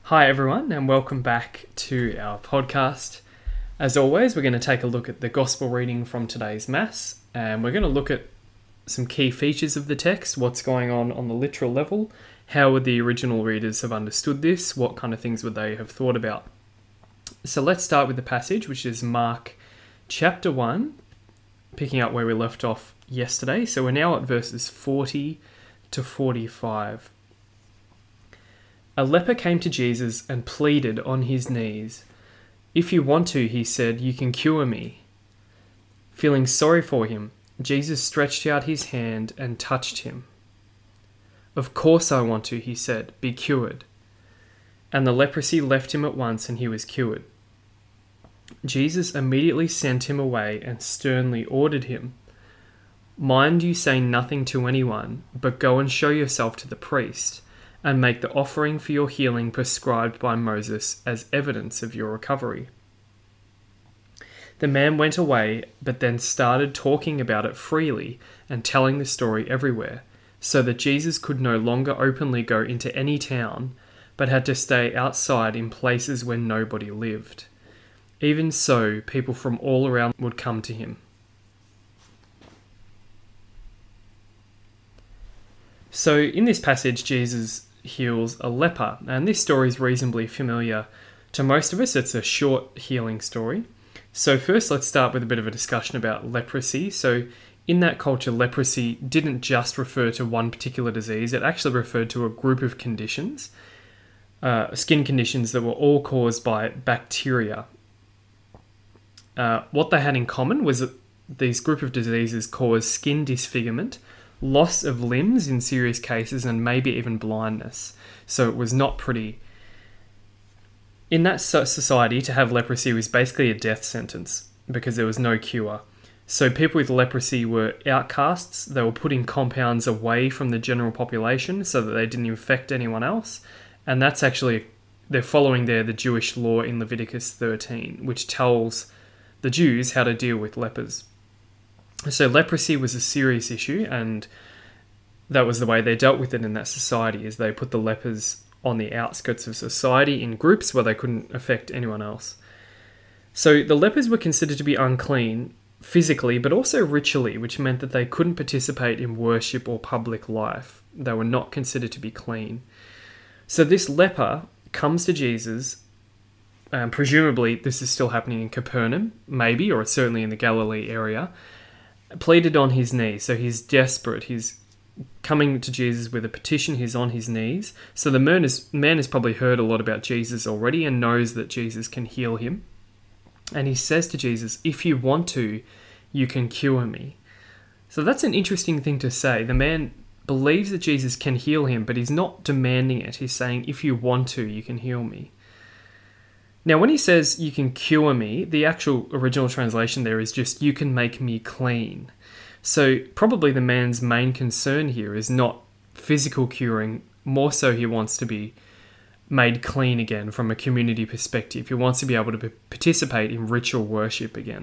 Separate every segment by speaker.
Speaker 1: Hi everyone, and welcome back to our podcast. As always, we're going to take a look at the gospel reading from today's Mass, and we're going to look at some key features of the text, what's going on the literal level, how would the original readers have understood this, what kind of things would they have thought about. So let's start with the passage, which is Mark chapter 1, picking up where we left off yesterday. So we're now at verses 40 to 45. A leper came to Jesus and pleaded on his knees. "If you want to," he said, "you can cure me." Feeling sorry for him, Jesus stretched out his hand and touched him. "Of course I want to," he said, "be cured." And the leprosy left him at once and he was cured. Jesus immediately sent him away and sternly ordered him, "Mind you say nothing to anyone, but go and show yourself to the priest, and make the offering for your healing prescribed by Moses as evidence of your recovery." The man went away, but then started talking about it freely and telling the story everywhere, so that Jesus could no longer openly go into any town, but had to stay outside in places where nobody lived. Even so, people from all around would come to him. So in this passage, Jesus heals a leper, and this story is reasonably familiar to most of us. It's a short healing story. So first, let's start with a bit of a discussion about leprosy. So in that culture, leprosy didn't just refer to one particular disease. It actually referred to a group of conditions, skin conditions that were all caused by bacteria. What they had in common was that these group of diseases caused skin disfigurement, loss of limbs in serious cases, and maybe even blindness. So it was not pretty. In that society, to have leprosy was basically a death sentence because there was no cure. So people with leprosy were outcasts. They were put in compounds away from the general population so that they didn't infect anyone else. And that's actually, they're following there the Jewish law in Leviticus 13, which tells the Jews how to deal with lepers. So leprosy was a serious issue, and that was the way they dealt with it in that society, is they put the lepers on the outskirts of society in groups where they couldn't affect anyone else. So the lepers were considered to be unclean physically, but also ritually, which meant that they couldn't participate in worship or public life. They were not considered to be clean. So this leper comes to Jesus. Presumably this is still happening in Capernaum, maybe, or certainly in the Galilee area. Pleaded on his knees, so he's desperate. He's coming to Jesus with a petition. He's on his knees. So the man has probably heard a lot about Jesus already and knows that Jesus can heal him. And he says to Jesus, "If you want to, you can cure me." So that's an interesting thing to say. The man believes that Jesus can heal him, but he's not demanding it. He's saying, "If you want to, you can heal me." Now, when he says, "you can cure me," the actual original translation there is just, "you can make me clean." So probably the man's main concern here is not physical curing. More so, he wants to be made clean again from a community perspective. He wants to be able to participate in ritual worship again.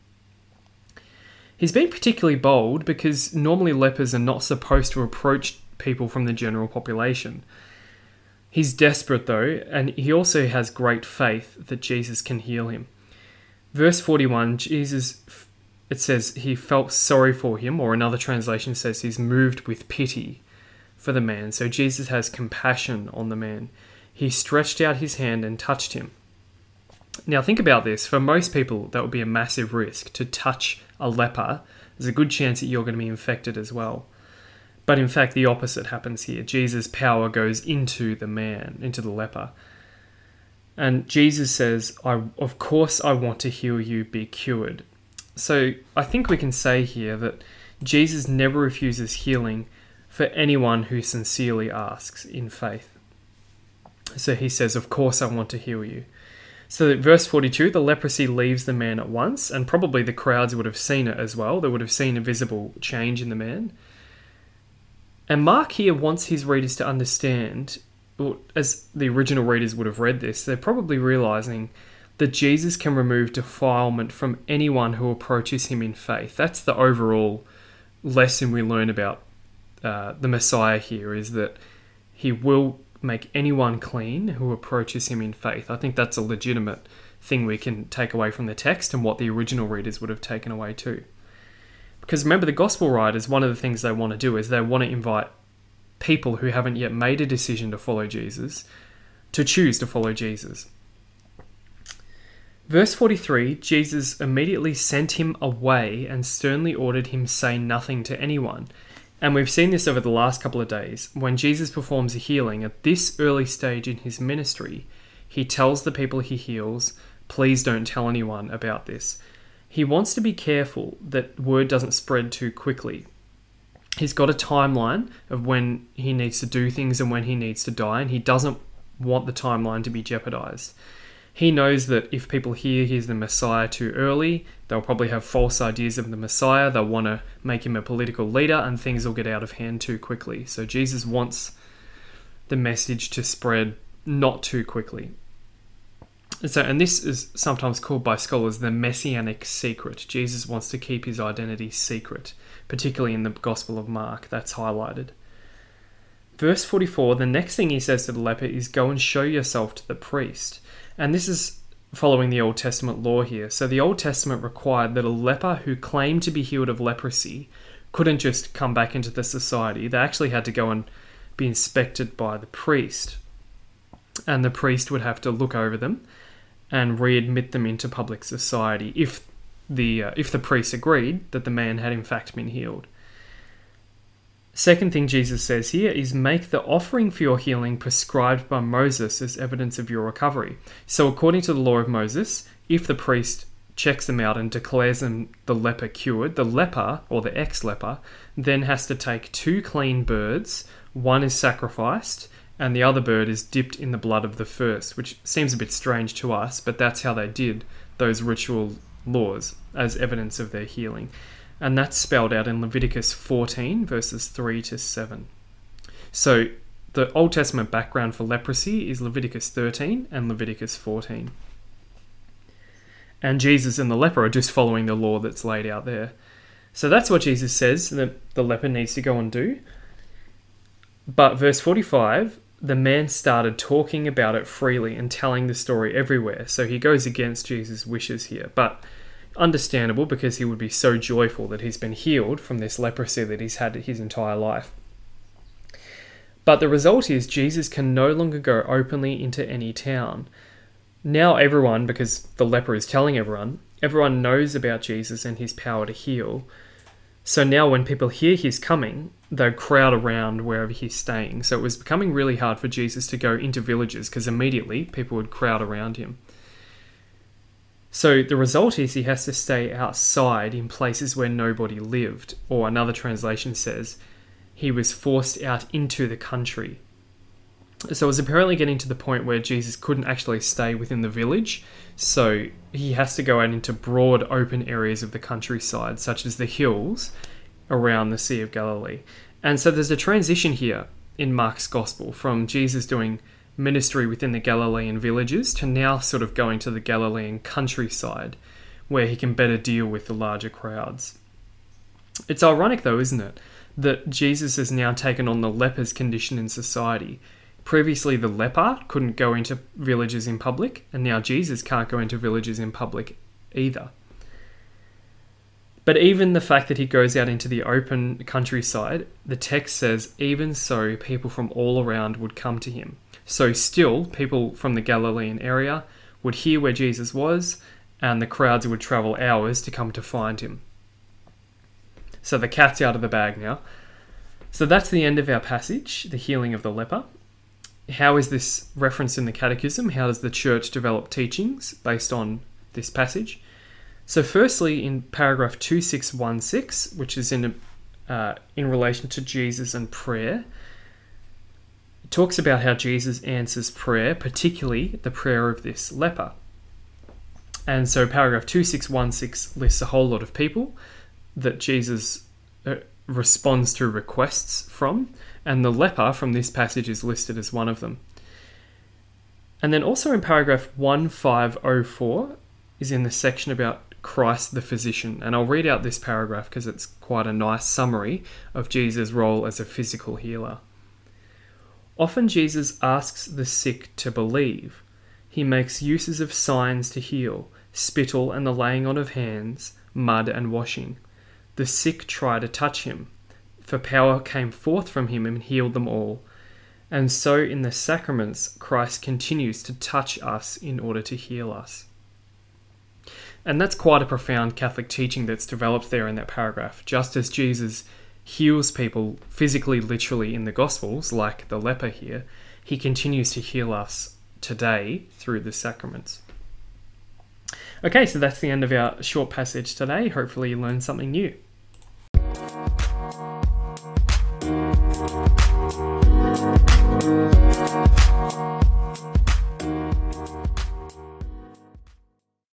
Speaker 1: He's been particularly bold because normally lepers are not supposed to approach people from the general population. He's desperate though, and he also has great faith that Jesus can heal him. Verse 41, it says he felt sorry for him, or another translation says he's moved with pity for the man. So Jesus has compassion on the man. He stretched out his hand and touched him. Now think about this. For most people, that would be a massive risk. To touch a leper, there's a good chance that you're going to be infected as well. But in fact, the opposite happens here. Jesus' power goes into the man, into the leper. And Jesus says, of course I want to heal you, be cured. So I think we can say here that Jesus never refuses healing for anyone who sincerely asks in faith. So he says, of course I want to heal you. So at verse 42, the leprosy leaves the man at once, and probably the crowds would have seen it as well. They would have seen a visible change in the man. And Mark here wants his readers to understand, or as the original readers would have read this, they're probably realizing that Jesus can remove defilement from anyone who approaches him in faith. That's the overall lesson we learn about the Messiah here, is that he will make anyone clean who approaches him in faith. I think that's a legitimate thing we can take away from the text and what the original readers would have taken away too. Because remember, the gospel writers, one of the things they want to do is they want to invite people who haven't yet made a decision to follow Jesus to choose to follow Jesus. Verse 43, Jesus immediately sent him away and sternly ordered him say nothing to anyone. And we've seen this over the last couple of days. When Jesus performs a healing at this early stage in his ministry, he tells the people he heals, please don't tell anyone about this. He wants to be careful that word doesn't spread too quickly. He's got a timeline of when he needs to do things and when he needs to die, and he doesn't want the timeline to be jeopardized. He knows that if people hear he's the Messiah too early, they'll probably have false ideas of the Messiah, they'll want to make him a political leader, and things will get out of hand too quickly. So Jesus wants the message to spread not too quickly. And this is sometimes called by scholars the messianic secret. Jesus wants to keep his identity secret, particularly in the Gospel of Mark. That's highlighted. Verse 44, the next thing he says to the leper is, go and show yourself to the priest. And this is following the Old Testament law here. So the Old Testament required that a leper who claimed to be healed of leprosy couldn't just come back into the society. They actually had to go and be inspected by the priest. And the priest would have to look over them and readmit them into public society if the priest agreed that the man had in fact been healed. Second thing Jesus says here is, make the offering for your healing prescribed by Moses as evidence of your recovery. So according to the law of Moses, if the priest checks them out and declares them the leper cured, the leper, or the ex-leper, then has to take 2 clean birds, one is sacrificed, and the other bird is dipped in the blood of the first, which seems a bit strange to us, but that's how they did those ritual laws as evidence of their healing. And that's spelled out in Leviticus 14, verses 3 to 7. So the Old Testament background for leprosy is Leviticus 13 and Leviticus 14. And Jesus and the leper are just following the law that's laid out there. So that's what Jesus says that the leper needs to go and do. But verse 45, the man started talking about it freely and telling the story everywhere. So he goes against Jesus' wishes here. But understandable, because he would be so joyful that he's been healed from this leprosy that he's had his entire life. But the result is Jesus can no longer go openly into any town. Now everyone, because the leper is telling everyone knows about Jesus and his power to heal. So now when people hear he's coming, they crowd around wherever he's staying. So it was becoming really hard for Jesus to go into villages, because immediately people would crowd around him. So the result is he has to stay outside in places where nobody lived, or another translation says he was forced out into the country. So it was apparently getting to the point where Jesus couldn't actually stay within the village, so he has to go out into broad open areas of the countryside, such as the hills around the Sea of Galilee. And so there's a transition here in Mark's Gospel from Jesus doing ministry within the Galilean villages to now sort of going to the Galilean countryside, where he can better deal with the larger crowds. It's ironic though, isn't it, that Jesus has now taken on the leper's condition in society. Previously the leper couldn't go into villages in public, and now Jesus can't go into villages in public either. But even the fact that he goes out into the open countryside, the text says, even so people from all around would come to him. So still, people from the Galilean area would hear where Jesus was, and the crowds would travel hours to come to find him. So the cat's out of the bag now. So that's the end of our passage, the healing of the leper. How is this referenced in the Catechism? How does the Church develop teachings based on this passage? So firstly, in paragraph 2616, which is in relation to Jesus and prayer, it talks about how Jesus answers prayer, particularly the prayer of this leper. And so paragraph 2616 lists a whole lot of people that Jesus responds to requests from, and the leper from this passage is listed as one of them. And then also in paragraph 1504 is in the section about Christ the physician. And I'll read out this paragraph because it's quite a nice summary of Jesus' role as a physical healer. Often Jesus asks the sick to believe. He makes uses of signs to heal, spittle and the laying on of hands, mud and washing. The sick try to touch him, for power came forth from him and healed them all. And so in the sacraments, Christ continues to touch us in order to heal us. And that's quite a profound Catholic teaching that's developed there in that paragraph. Just as Jesus heals people physically, literally in the Gospels, like the leper here, he continues to heal us today through the sacraments. Okay, so that's the end of our short passage today. Hopefully you learned something new.